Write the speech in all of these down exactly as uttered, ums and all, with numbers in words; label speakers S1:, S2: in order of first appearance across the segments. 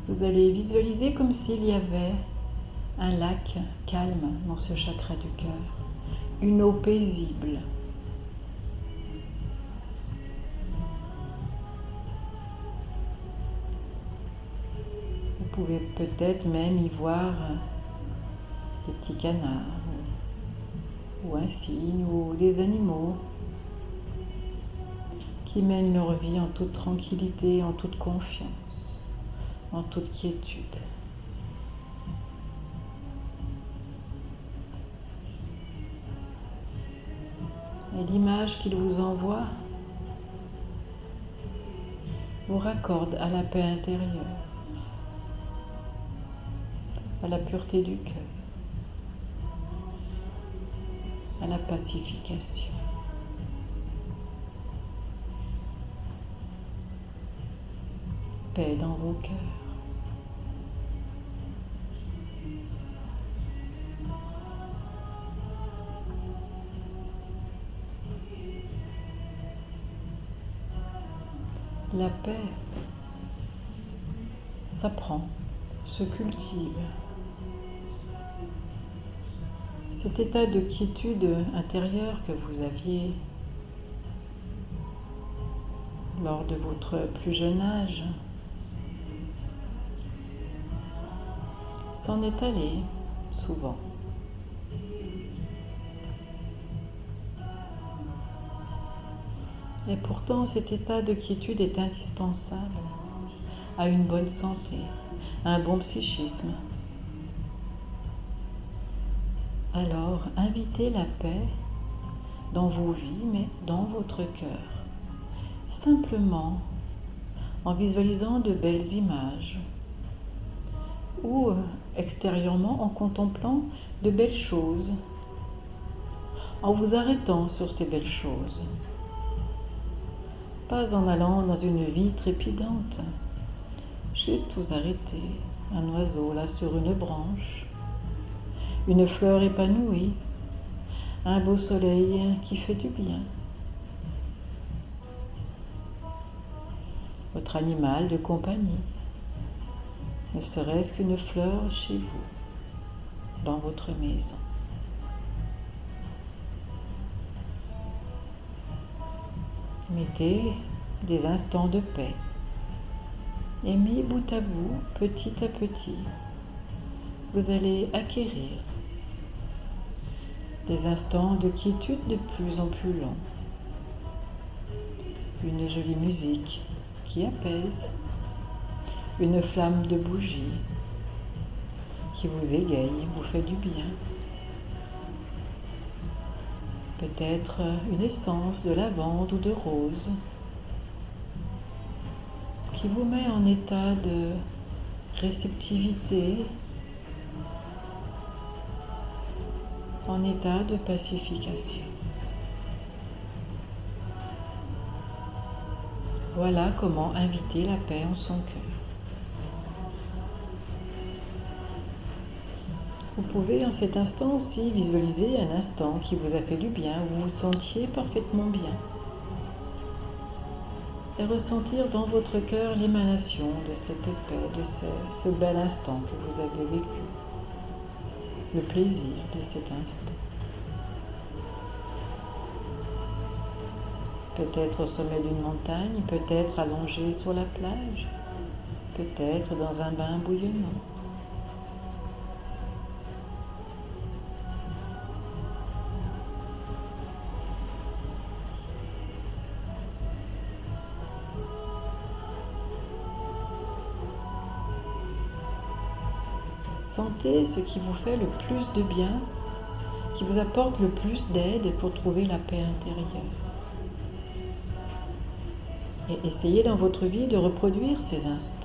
S1: Vous allez visualiser comme s'il y avait un lac calme dans ce chakra du cœur, une eau paisible. Vous pouvez peut-être même y voir des petits canards, ou un cygne, ou des animaux qui mènent leur vie en toute tranquillité, en toute confiance, en toute quiétude. Et l'image qu'il vous envoie vous raccorde à la paix intérieure, à la pureté du cœur, à la pacification. Paix dans vos cœurs. La paix s'apprend, se cultive. Cet état de quiétude intérieure que vous aviez lors de votre plus jeune âge s'en est allé souvent. Et pourtant, cet état de quiétude est indispensable à une bonne santé, à un bon psychisme. Alors, invitez la paix dans vos vies, mais dans votre cœur. Simplement en visualisant de belles images ou extérieurement en contemplant de belles choses, en vous arrêtant sur ces belles choses. Pas en allant dans une vie trépidante, juste vous arrêter, un oiseau là sur une branche, une fleur épanouie, un beau soleil qui fait du bien, votre animal de compagnie, ne serait-ce qu'une fleur chez vous, dans votre maison. Mettez des instants de paix et mis bout à bout, petit à petit, vous allez acquérir des instants de quiétude de plus en plus longs. Une jolie musique qui apaise, une flamme de bougie qui vous égaye, vous fait du bien. Peut-être une essence de lavande ou de rose qui vous met en état de réceptivité, en état de pacification. Voilà comment inviter la paix en son cœur. Vous pouvez en cet instant aussi visualiser un instant qui vous a fait du bien, où vous vous sentiez parfaitement bien. Et ressentir dans votre cœur l'émanation de cette paix, de ce, ce bel instant que vous avez vécu. Le plaisir de cet instant. Peut-être au sommet d'une montagne, peut-être allongé sur la plage, peut-être dans un bain bouillonnant. Sentez ce qui vous fait le plus de bien, qui vous apporte le plus d'aide pour trouver la paix intérieure. Et essayez dans votre vie de reproduire ces instants.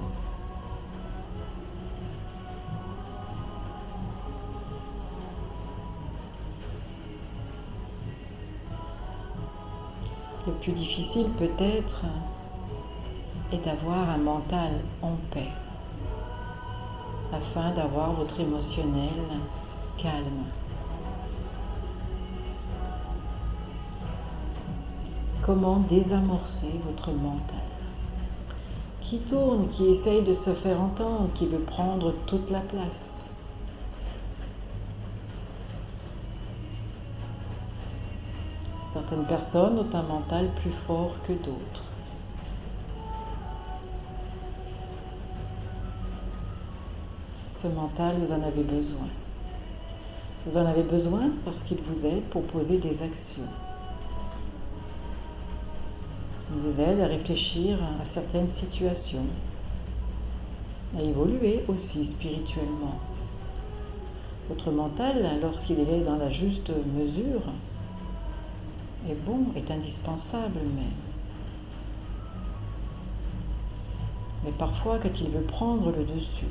S1: Le plus difficile peut-être est d'avoir un mental en paix, afin d'avoir votre émotionnel calme. Comment désamorcer votre mental, qui qui tourne, qui essaye de se faire entendre, qui veut prendre toute la place. Certaines personnes ont un mental plus fort que d'autres. Ce mental, vous en avez besoin. Vous en avez besoin parce qu'il vous aide pour poser des actions. Il vous aide à réfléchir à certaines situations, à évoluer aussi spirituellement. Votre mental, lorsqu'il est dans la juste mesure, est bon, est indispensable même. Mais parfois, quand il veut prendre le dessus,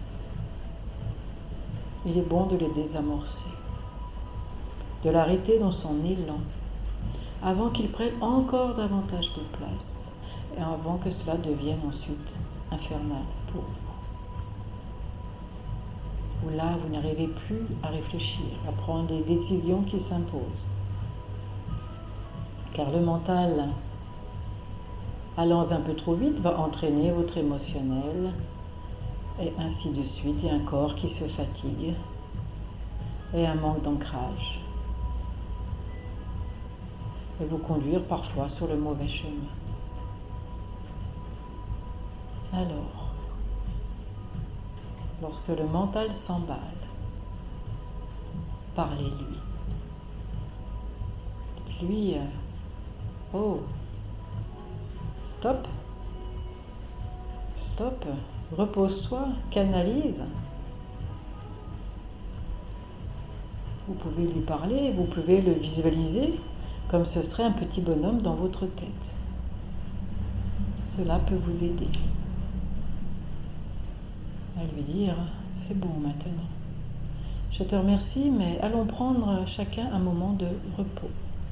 S1: il est bon de le désamorcer, de l'arrêter dans son élan, avant qu'il prenne encore davantage de place, et avant que cela devienne ensuite infernal pour vous. Où là, vous n'arrivez plus à réfléchir, à prendre les décisions qui s'imposent. Car le mental, allant un peu trop vite, va entraîner votre émotionnel, et ainsi de suite, et un corps qui se fatigue, et un manque d'ancrage, et vous conduire parfois sur le mauvais chemin. Alors, lorsque le mental s'emballe, parlez-lui. Dites-lui, euh, oh, stop, stop, repose-toi, canalise. Vous pouvez lui parler, vous pouvez le visualiser comme ce serait un petit bonhomme dans votre tête. Cela peut vous aider à lui dire, c'est bon maintenant. Je te remercie, mais allons prendre chacun un moment de repos.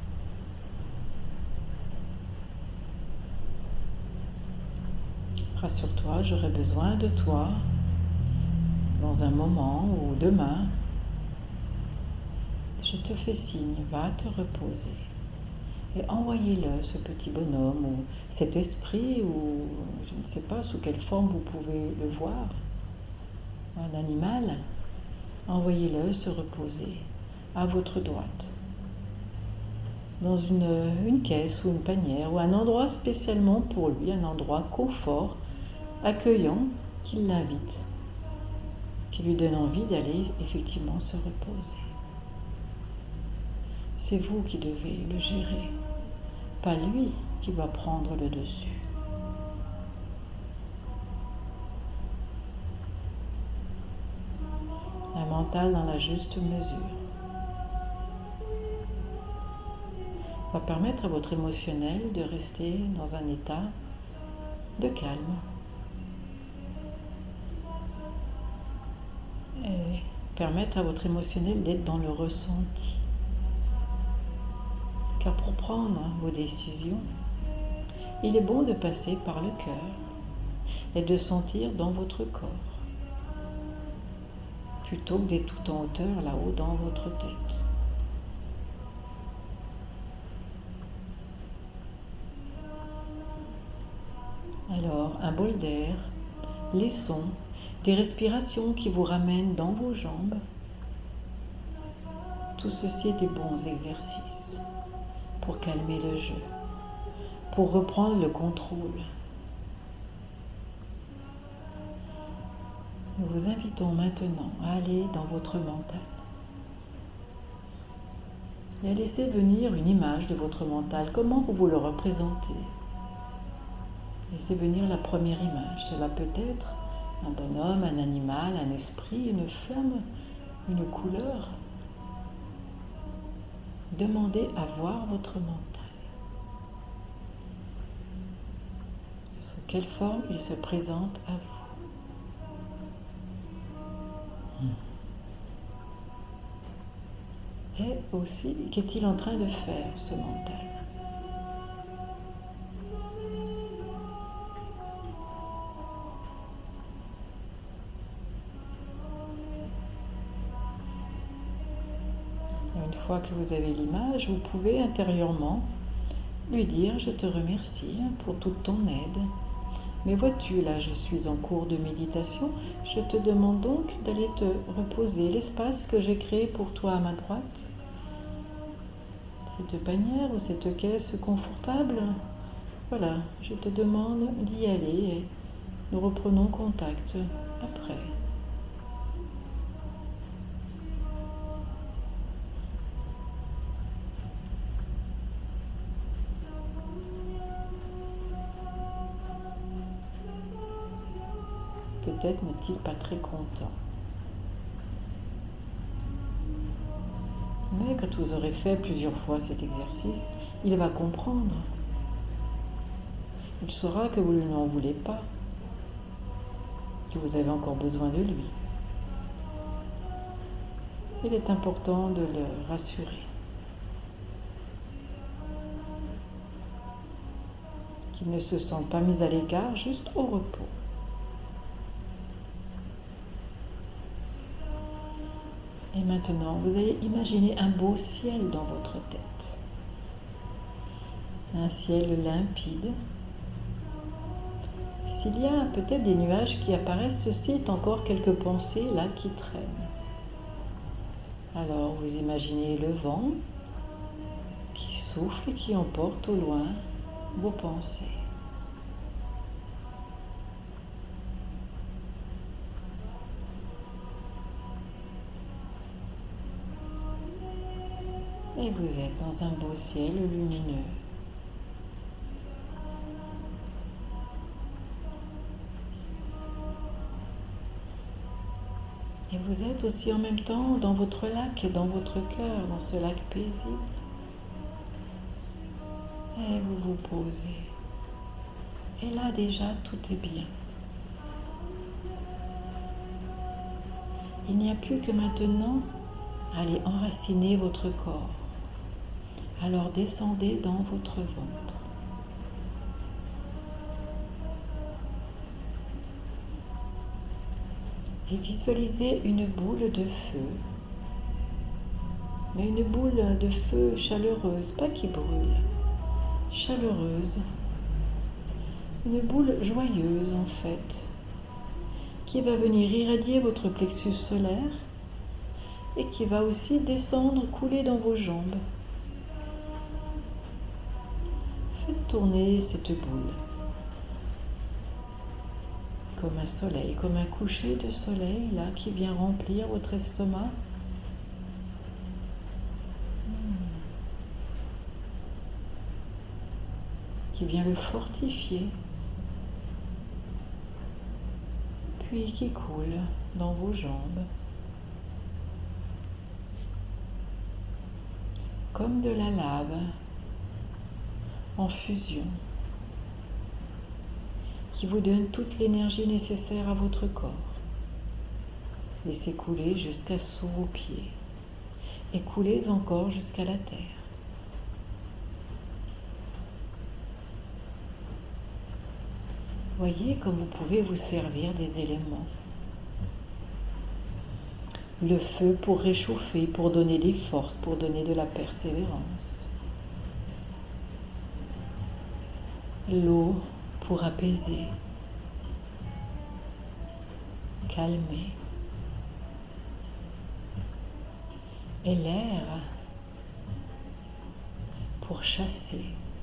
S1: Rassure-toi, j'aurai besoin de toi dans un moment ou demain. Je te fais signe, va te reposer. Et envoyez-le, ce petit bonhomme, ou cet esprit, ou je ne sais pas sous quelle forme vous pouvez le voir, un animal, envoyez-le se reposer à votre droite, dans une, une caisse ou une panière, ou un endroit spécialement pour lui, un endroit confort, accueillant, qui l'invite, qui lui donne envie d'aller effectivement se reposer. C'est vous qui devez le gérer, pas lui qui va prendre le dessus. Un mental dans la juste mesure va permettre à votre émotionnel de rester dans un état de calme et permettre à votre émotionnel d'être dans le ressenti. Car pour prendre vos décisions, il est bon de passer par le cœur et de sentir dans votre corps, plutôt que d'être tout en hauteur là-haut dans votre tête. Alors, un bol d'air, les sons, des respirations qui vous ramènent dans vos jambes, tout ceci est des bons exercices pour calmer le jeu, pour reprendre le contrôle. Nous vous invitons maintenant à aller dans votre mental et à laisser venir une image de votre mental. Comment vous vous le représentez? Laissez venir la première image. Cela peut être un bonhomme, un animal, un esprit, une femme, une couleur. Demandez à voir votre mental. Sous quelle forme il se présente à vous. Et aussi, qu'est-il en train de faire, ce mental? Une fois que vous avez l'image, vous pouvez intérieurement lui dire « Je te remercie pour toute ton aide. Mais vois-tu, là je suis en cours de méditation, je te demande donc d'aller te reposer. L'espace que j'ai créé pour toi à ma droite, cette bannière ou cette caisse confortable, voilà, je te demande d'y aller et nous reprenons contact après. Peut-être n'est-il pas très content. Mais quand vous aurez fait plusieurs fois cet exercice, il va comprendre. Il saura que vous ne lui en voulez pas, que vous avez encore besoin de lui. Il est important de le rassurer. Qu'il ne se sente pas mis à l'écart, juste au repos. Et maintenant, vous allez imaginer un beau ciel dans votre tête. Un ciel limpide. S'il y a peut-être des nuages qui apparaissent, ceci est encore quelques pensées là qui traînent. Alors vous imaginez le vent qui souffle et qui emporte au loin vos pensées. Et vous êtes dans un beau ciel lumineux. Et vous êtes aussi en même temps dans votre lac et dans votre cœur, dans ce lac paisible. Et vous vous posez. Et là déjà, tout est bien. Il n'y a plus que maintenant à aller enraciner votre corps. Alors descendez dans votre ventre. Et visualisez une boule de feu. Mais une boule de feu chaleureuse, pas qui brûle. Chaleureuse. Une boule joyeuse en fait, qui va venir irradier votre plexus solaire et qui va aussi descendre, couler dans vos jambes. Faites tourner cette boule comme un soleil, comme un coucher de soleil là qui vient remplir votre estomac. Qui vient le fortifier, puis qui coule dans vos jambes, comme de la lave en fusion, qui vous donne toute l'énergie nécessaire à votre corps. Laissez couler jusqu'à sous vos pieds et coulez encore jusqu'à la terre. Voyez comme vous pouvez vous servir des éléments. Le feu pour réchauffer, pour donner des forces, pour donner de la persévérance. L'eau pour apaiser, calmer. Et l'air pour chasser,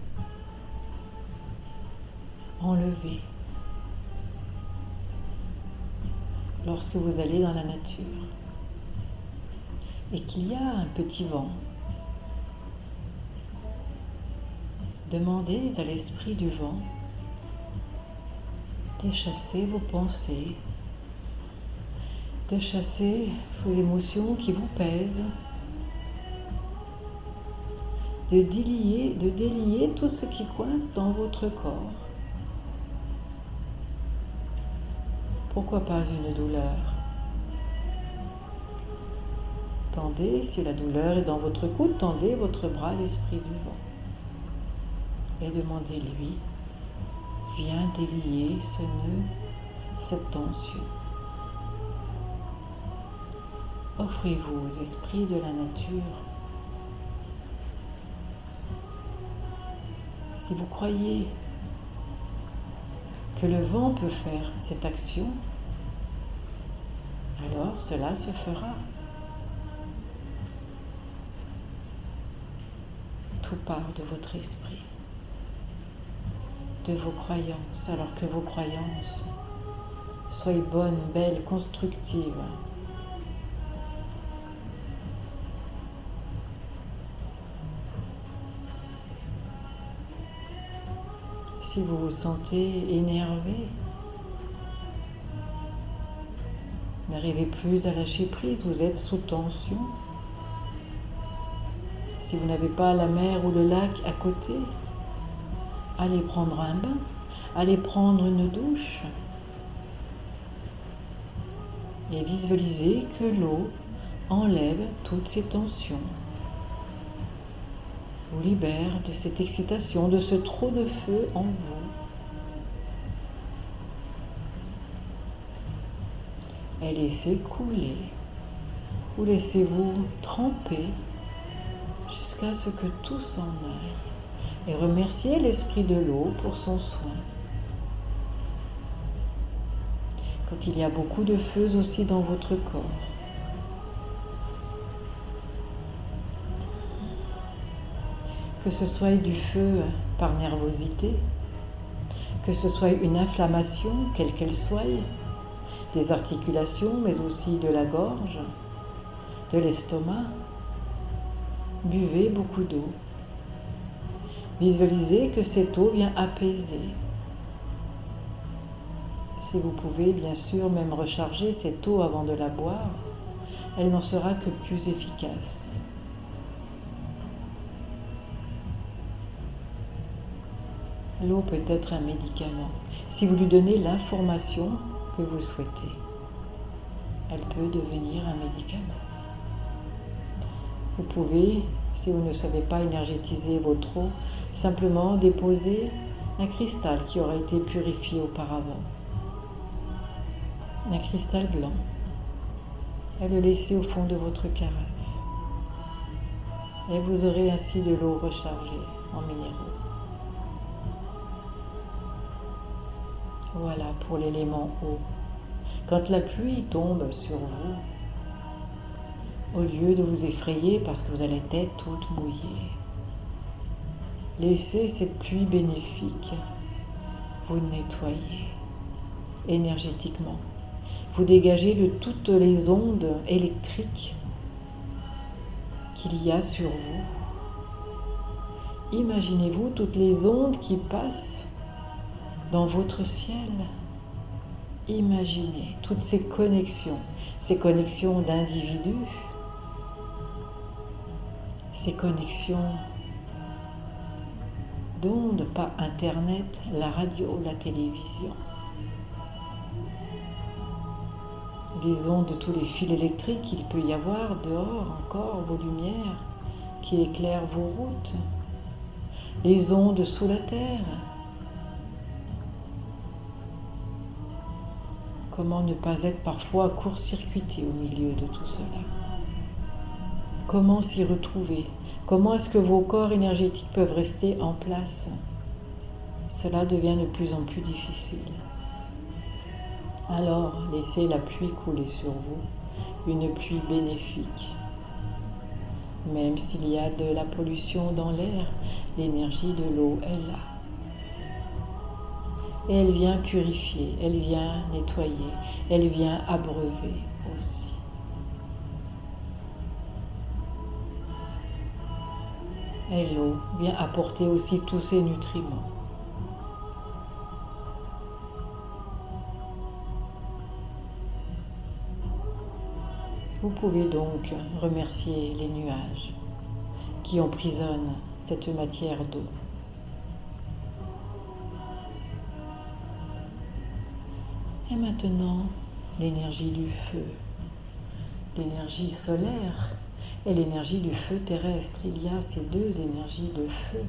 S1: enlever. Lorsque vous allez dans la nature et qu'il y a un petit vent, demandez à l'esprit du vent de chasser vos pensées, de chasser vos émotions qui vous pèsent, de délier, de délier tout ce qui coince dans votre corps. Pourquoi pas une douleur? Tendez, si la douleur est dans votre coude, tendez votre bras à l'esprit du vent. Et demandez-lui, viens délier ce nœud, cette tension. Offrez-vous aux esprits de la nature. Si vous croyez que le vent peut faire cette action, alors cela se fera. Tout part de votre esprit, de vos croyances, alors que vos croyances soient bonnes, belles, constructives. Si vous vous sentez énervé, n'arrivez plus à lâcher prise, vous êtes sous tension. Si vous n'avez pas la mer ou le lac à côté, allez prendre un bain, allez prendre une douche et visualisez que l'eau enlève toutes ces tensions, vous libère de cette excitation, de ce trop de feu en vous. Et laissez couler, ou laissez-vous tremper jusqu'à ce que tout s'en aille. Et remerciez l'esprit de l'eau pour son soin. Quand il y a beaucoup de feux aussi dans votre corps, que ce soit du feu par nervosité, que ce soit une inflammation, quelle qu'elle soit, des articulations, mais aussi de la gorge, de l'estomac, buvez beaucoup d'eau. Visualisez que cette eau vient apaiser. Si vous pouvez, bien sûr, même recharger cette eau avant de la boire, elle n'en sera que plus efficace. L'eau peut être un médicament. Si vous lui donnez l'information que vous souhaitez, elle peut devenir un médicament. Vous pouvez, si vous ne savez pas énergétiser votre eau, simplement déposer un cristal qui aura été purifié auparavant. Un cristal blanc. Et le laisser au fond de votre carafe. Et vous aurez ainsi de l'eau rechargée en minéraux. Voilà pour l'élément eau. Quand la pluie tombe sur vous, au lieu de vous effrayer parce que vous allez être toute mouillée, laissez cette pluie bénéfique vous nettoyer énergétiquement. Vous dégagez de toutes les ondes électriques qu'il y a sur vous. Imaginez-vous toutes les ondes qui passent dans votre ciel. Imaginez toutes ces connexions, ces connexions d'individus, ces connexions d'ondes, pas Internet, la radio, la télévision. Les ondes de tous les fils électriques qu'il peut y avoir dehors, encore vos lumières qui éclairent vos routes. Les ondes sous la terre. Comment ne pas être parfois court-circuité au milieu de tout cela? Comment s'y retrouver? Comment est-ce que vos corps énergétiques peuvent rester en place? Cela devient de plus en plus difficile. Alors, laissez la pluie couler sur vous, une pluie bénéfique. Même s'il y a de la pollution dans l'air, l'énergie de l'eau est là. Et elle vient purifier, elle vient nettoyer, elle vient abreuver aussi. Et l'eau vient apporter aussi tous ces nutriments. Vous pouvez donc remercier les nuages qui emprisonnent cette matière d'eau. Et maintenant, l'énergie du feu, l'énergie solaire et l'énergie du feu terrestre. Il y a ces deux énergies de feu.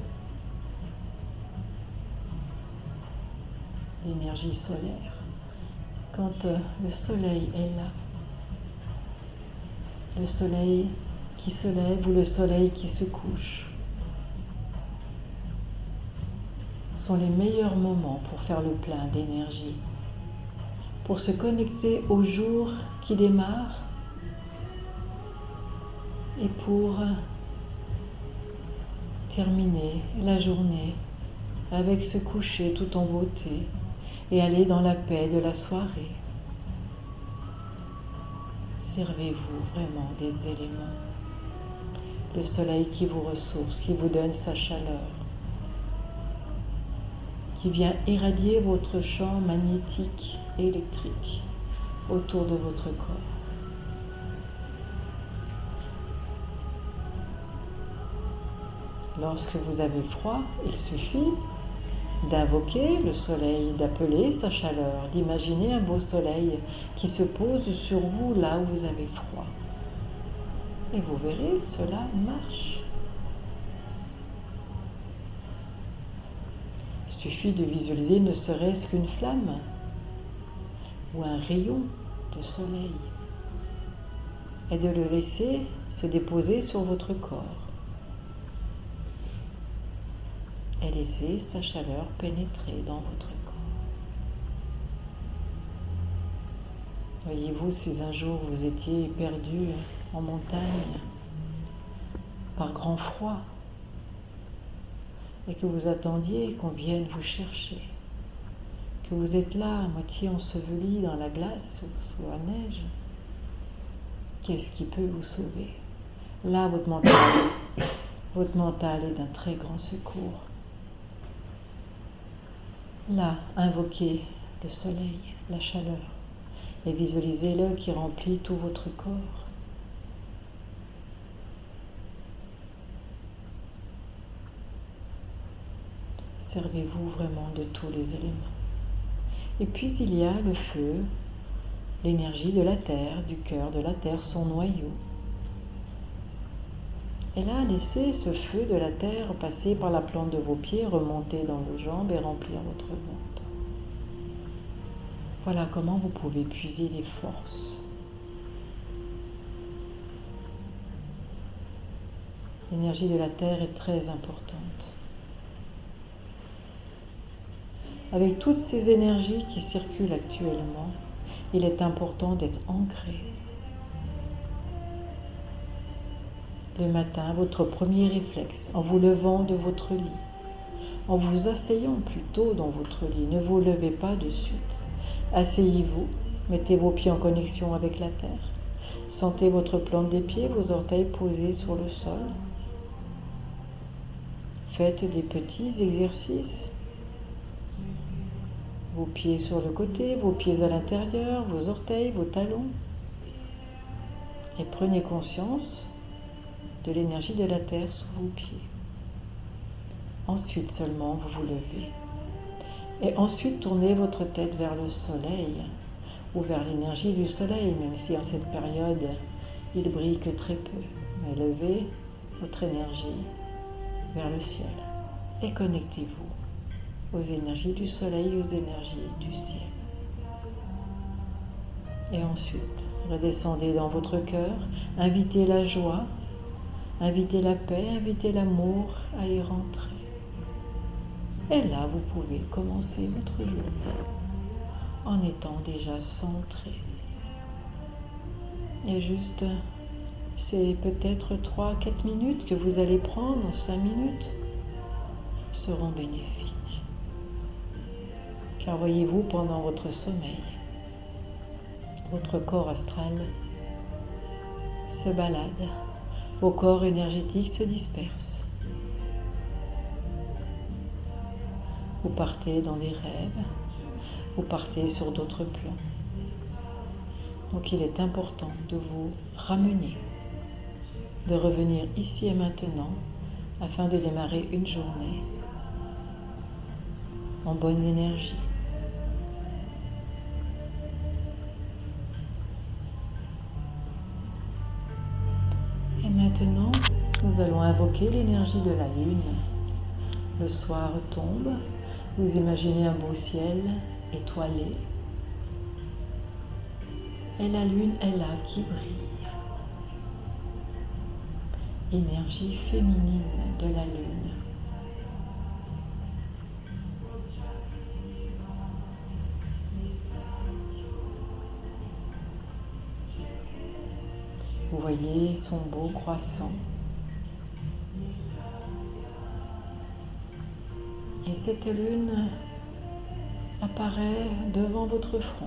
S1: L'énergie solaire. Quand le soleil est là, le soleil qui se lève ou le soleil qui se couche, sont les meilleurs moments pour faire le plein d'énergie, pour se connecter au jour qui démarre et pour terminer la journée avec ce coucher tout en beauté et aller dans la paix de la soirée. Servez-vous vraiment des éléments. Le soleil qui vous ressource, qui vous donne sa chaleur, qui vient irradier votre champ magnétique et électrique autour de votre corps. Lorsque vous avez froid, il suffit d'invoquer le soleil, d'appeler sa chaleur, d'imaginer un beau soleil qui se pose sur vous là où vous avez froid. Et vous verrez, cela marche. Il suffit de visualiser ne serait-ce qu'une flamme ou un rayon de soleil et de le laisser se déposer sur votre corps et laisser sa chaleur pénétrer dans votre corps. Voyez-vous, si un jour vous étiez perdu en montagne par grand froid et que vous attendiez qu'on vienne vous chercher, que vous êtes là à moitié enseveli dans la glace ou sous la neige, qu'est-ce qui peut vous sauver? Là, votre mental, votre mental est d'un très grand secours. Là, invoquez le soleil, la chaleur, et visualisez-le qui remplit tout votre corps. Servez-vous vraiment de tous les éléments. Et puis il y a le feu, l'énergie de la terre, du cœur de la terre, son noyau. Et là, laissez ce feu de la terre passer par la plante de vos pieds, remonter dans vos jambes et remplir votre ventre. Voilà comment vous pouvez puiser les forces. L'énergie de la terre est très importante. Avec toutes ces énergies qui circulent actuellement, il est important d'être ancré. Le matin, votre premier réflexe, en vous levant de votre lit, en vous asseyant plutôt dans votre lit, ne vous levez pas de suite. Asseyez-vous, mettez vos pieds en connexion avec la terre. Sentez votre plante des pieds, vos orteils posés sur le sol. Faites des petits exercices. Vos pieds sur le côté, vos pieds à l'intérieur, vos orteils, vos talons. Et prenez conscience de l'énergie de la terre sous vos pieds. Ensuite seulement, vous vous levez. Et ensuite, tournez votre tête vers le soleil ou vers l'énergie du soleil, même si en cette période, il brille que très peu. Mais levez votre énergie vers le ciel et connectez-vous aux énergies du soleil et aux énergies du ciel. Et ensuite, redescendez dans votre cœur, invitez la joie, invitez la paix, invitez l'amour à y rentrer. Et là, vous pouvez commencer votre journée en étant déjà centré. Et juste, c'est peut-être trois à quatre minutes que vous allez prendre, cinq minutes, seront bénéfiques. Car voyez-vous, pendant votre sommeil, votre corps astral se balade, vos corps énergétiques se dispersent. Vous partez dans des rêves, vous partez sur d'autres plans. Donc il est important de vous ramener, de revenir ici et maintenant afin de démarrer une journée en bonne énergie. Et maintenant, nous allons invoquer l'énergie de la lune. Le soir tombe, vous imaginez un beau ciel étoilé. Et la lune est là qui brille. Énergie féminine de la lune. Vous voyez son beau croissant. Et cette lune apparaît devant votre front.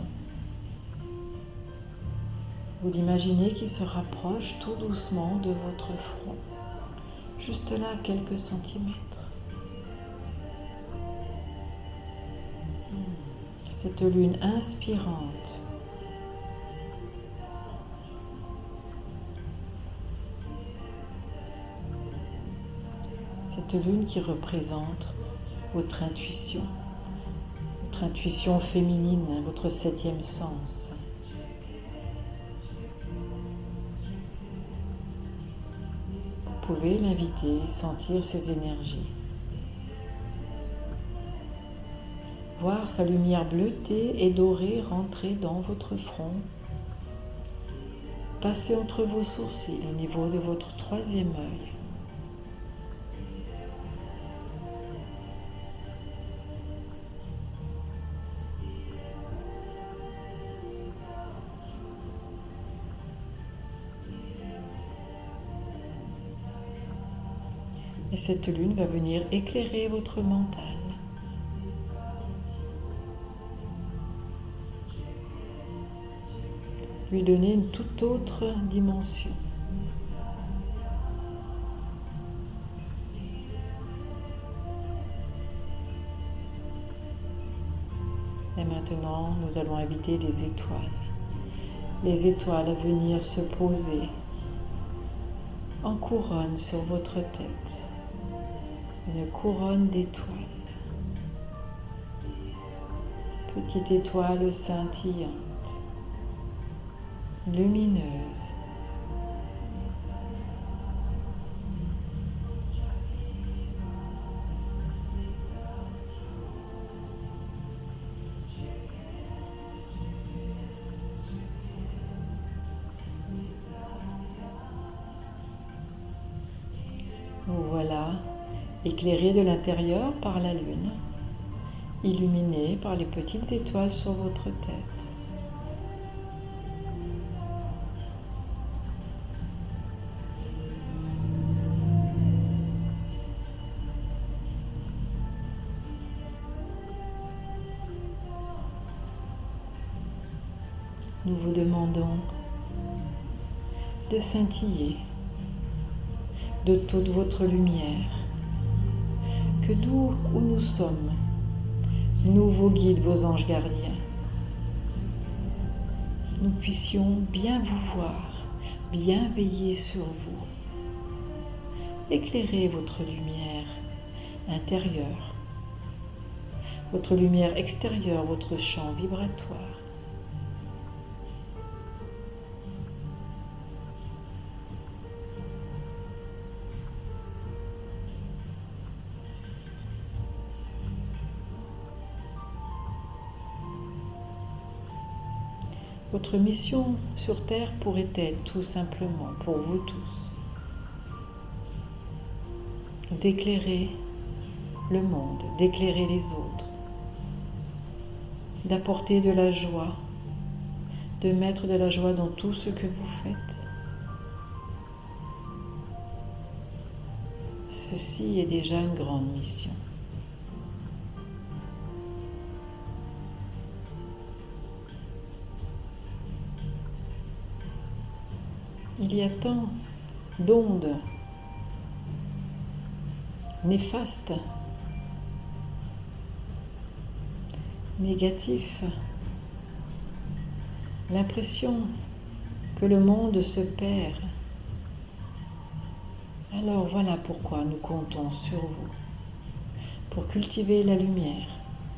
S1: Vous l'imaginez qui se rapproche tout doucement de votre front, juste là, quelques centimètres. Cette lune inspirante cette lune qui représente votre intuition, votre intuition féminine, votre septième sens. Vous pouvez l'inviter, sentir ses énergies. Voir sa lumière bleutée et dorée rentrer dans votre front, passer entre vos sourcils au niveau de votre troisième œil. Et cette lune va venir éclairer votre mental. Lui donner une toute autre dimension. Et maintenant, nous allons inviter les étoiles. Les étoiles à venir se poser en couronne sur votre tête. Une couronne d'étoiles. Petite étoile scintillante, lumineuse. Voilà, éclairé de l'intérieur par la lune, illuminé par les petites étoiles sur votre tête. Nous vous demandons de scintiller de toute votre lumière, que d'où où nous sommes, nous, vos guides, vos anges gardiens, nous puissions bien vous voir, bien veiller sur vous, éclairer votre lumière intérieure, votre lumière extérieure, votre champ vibratoire. Votre mission sur Terre pourrait être tout simplement, pour vous tous, d'éclairer le monde, d'éclairer les autres, d'apporter de la joie, de mettre de la joie dans tout ce que vous faites. Ceci est déjà une grande mission. Il y a tant d'ondes néfastes, négatifs, l'impression que le monde se perd. Alors voilà pourquoi nous comptons sur vous, pour cultiver la lumière,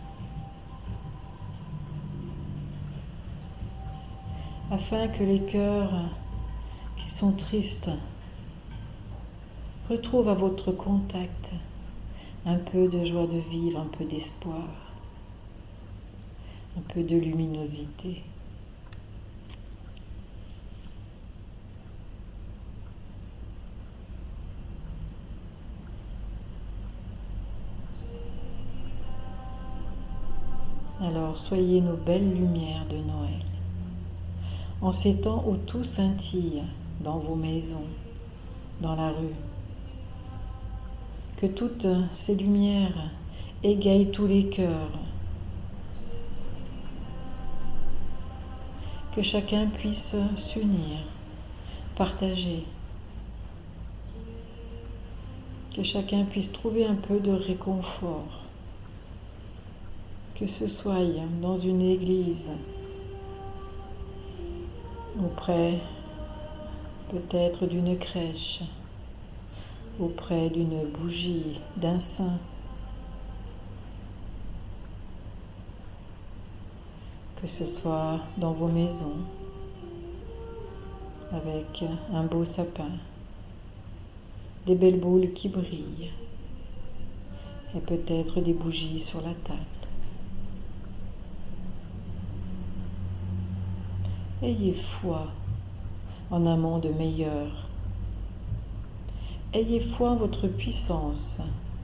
S1: afin que les cœurs qui sont tristes retrouvent à votre contact un peu de joie de vivre, un peu d'espoir, un peu de luminosité. Alors soyez nos belles lumières de Noël, en ces temps où tout scintille, dans vos maisons, dans la rue. Que toutes ces lumières égayent tous les cœurs. Que chacun puisse s'unir, partager. Que chacun puisse trouver un peu de réconfort. Que ce soit dans une église, auprès peut-être d'une crèche, auprès d'une bougie, d'un saint. Que ce soit dans vos maisons, avec un beau sapin, des belles boules qui brillent, et peut-être des bougies sur la table. Ayez foi en un monde meilleur. Ayez foi en votre puissance,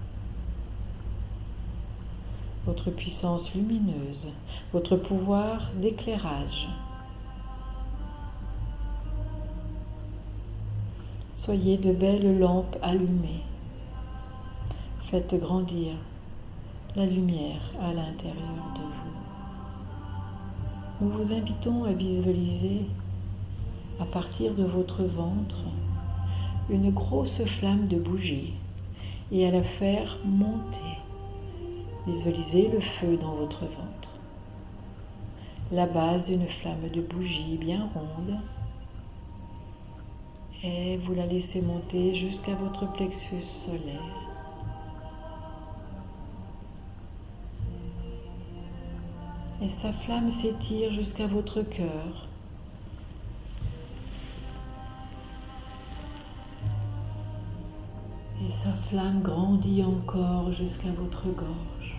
S1: votre puissance lumineuse, votre pouvoir d'éclairage. Soyez de belles lampes allumées. Faites grandir la lumière à l'intérieur de vous. Nous vous invitons à visualiser à partir de votre ventre une grosse flamme de bougie et à la faire monter. Visualisez le feu dans votre ventre. La base d'une flamme de bougie bien ronde et vous la laissez monter jusqu'à votre plexus solaire. Et sa flamme s'étire jusqu'à votre cœur. Et sa flamme grandit encore jusqu'à votre gorge.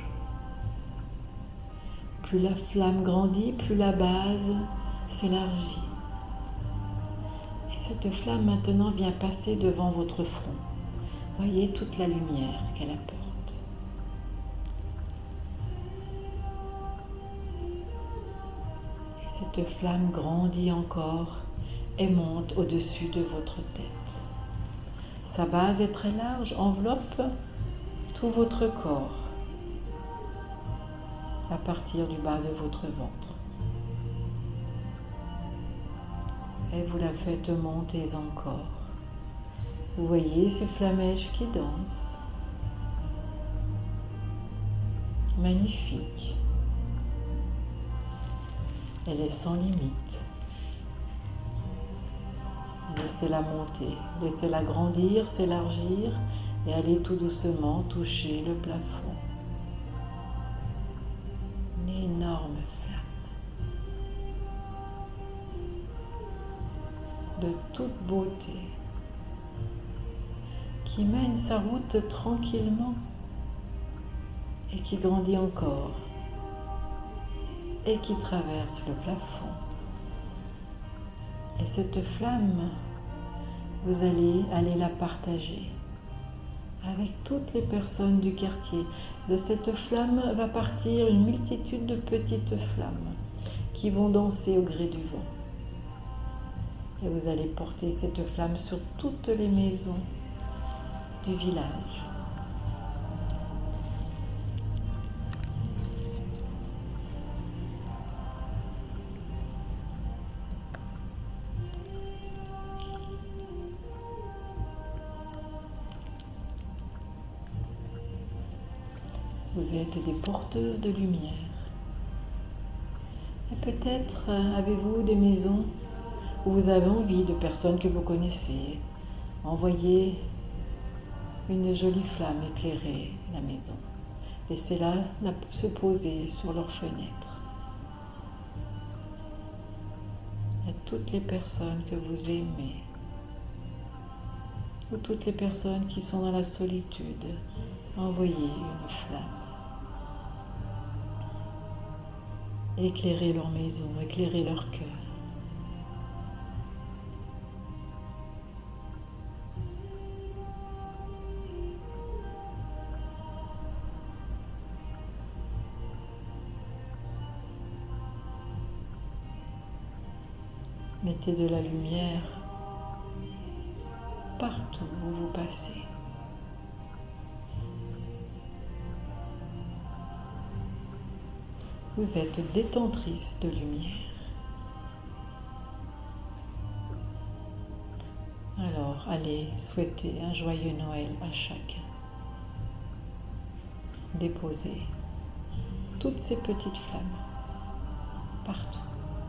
S1: Plus la flamme grandit, plus la base s'élargit. Et cette flamme maintenant vient passer devant votre front. Voyez toute la lumière qu'elle apporte. Et cette flamme grandit encore et monte au-dessus de votre tête. Sa base est très large, enveloppe tout votre corps à partir du bas de votre ventre. Et vous la faites monter encore. Vous voyez ces flamèches qui dansent. Magnifique. Elle est sans limite. Laissez-la monter, laissez-la grandir, s'élargir et aller tout doucement toucher le plafond. Une énorme flamme de toute beauté qui mène sa route tranquillement et qui grandit encore et qui traverse le plafond. Et cette flamme, vous allez aller la partager avec toutes les personnes du quartier. De cette flamme va partir une multitude de petites flammes qui vont danser au gré du vent. Et vous allez porter cette flamme sur toutes les maisons du village. Vous êtes des porteuses de lumière. Et peut-être avez-vous des maisons où vous avez envie de personnes que vous connaissez. Envoyez une jolie flamme éclairer la maison. Laissez-la se poser sur leurs fenêtres. À toutes les personnes que vous aimez, ou toutes les personnes qui sont dans la solitude, envoyez une flamme. Éclairez leur maison, éclairez leur cœur. Mettez de la lumière partout où vous passez. Vous êtes détentrice de lumière. Alors, allez souhaiter un joyeux Noël à chacun. Déposez toutes ces petites flammes partout.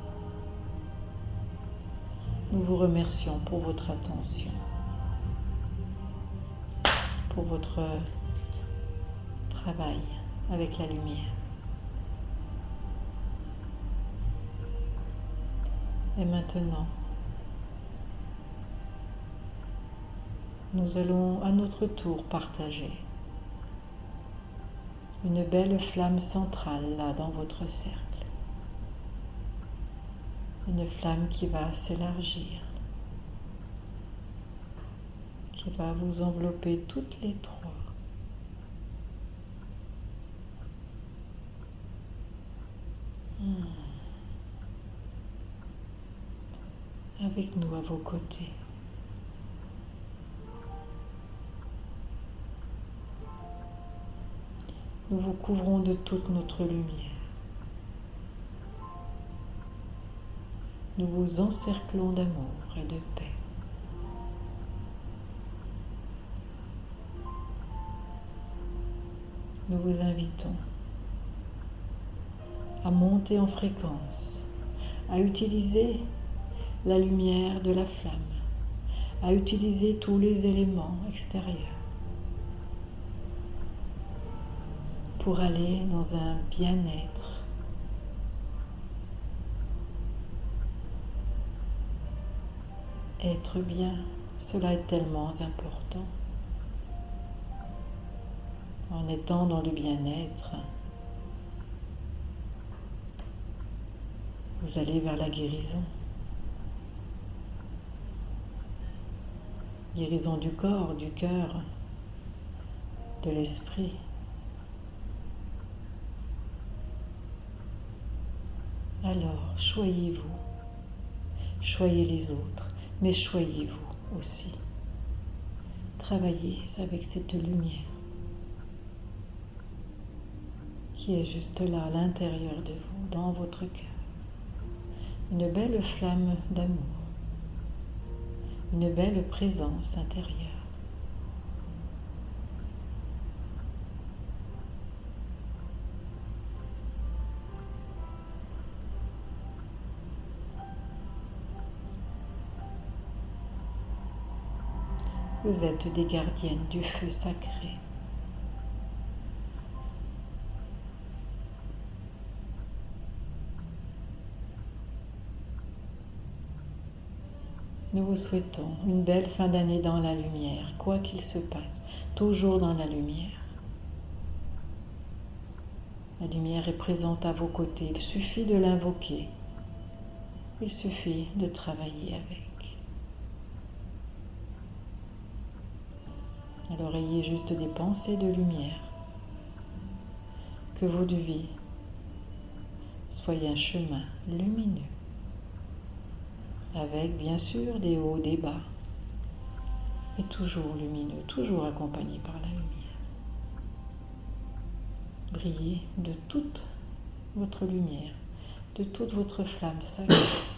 S1: Nous vous remercions pour votre attention, pour votre travail avec la lumière. Et maintenant, nous allons à notre tour partager une belle flamme centrale là dans votre cercle. Une flamme qui va s'élargir, qui va vous envelopper toutes les trois. Hmm. Avec nous à vos côtés. Nous vous couvrons de toute notre lumière. Nous vous encerclons d'amour et de paix. Nous vous invitons à monter en fréquence, à utiliser la lumière de la flamme, à utiliser tous les éléments extérieurs pour aller dans un bien-être. Être bien, cela est tellement important. En étant dans le bien-être, vous allez vers la guérison. Guérison du corps, du cœur, de l'esprit. Alors, choyez-vous, choyez les autres, mais choyez-vous aussi. Travaillez avec cette lumière qui est juste là, à l'intérieur de vous, dans votre cœur. Une belle flamme d'amour, une belle présence intérieure. Vous êtes des gardiennes du feu sacré. Nous vous souhaitons une belle fin d'année dans la lumière, quoi qu'il se passe, toujours dans la lumière. La lumière est présente à vos côtés, il suffit de l'invoquer, il suffit de travailler avec. Alors ayez juste des pensées de lumière, que votre vie soit un chemin lumineux, avec bien sûr des hauts, des bas, mais toujours lumineux, toujours accompagné par la lumière. Brillez de toute votre lumière, de toute votre flamme sacrée.